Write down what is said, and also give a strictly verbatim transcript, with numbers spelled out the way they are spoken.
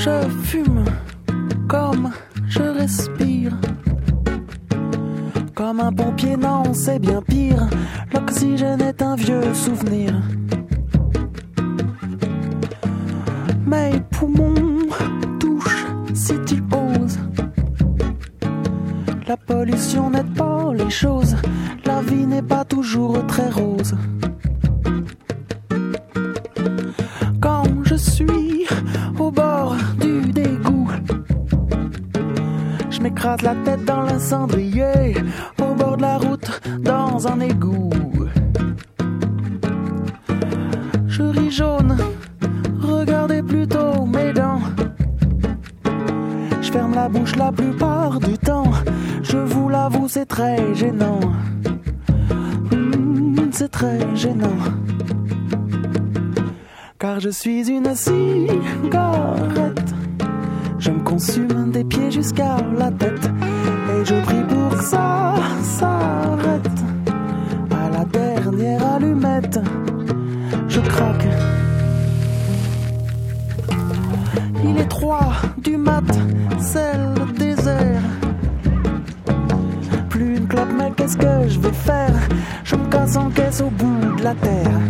Je fume comme je respire. Comme un pompier, non, c'est bien pire. L'oxygène est un vieux souvenir. Mes poumons touchent si tu oses. La pollution n'aide pas les choses. La vie n'est pas toujours très rose. Quand je suis au bord du dégoût, je m'écrase la tête dans le cendrier, au bord de la route, dans un égout. Je ris jaune, regardez plutôt mes dents. Je ferme la bouche la plupart du temps. Je vous l'avoue, c'est très gênant. Mmh, c'est très gênant. Car je suis une cigarette. Je me consume des pieds jusqu'à la tête. Et je prie pour que ça s'arrête. À la dernière allumette, je craque. Il est trois du mat, c'est le désert. Plus une clope, mais qu'est-ce que je vais faire? Je me casse en caisse au bout de la terre.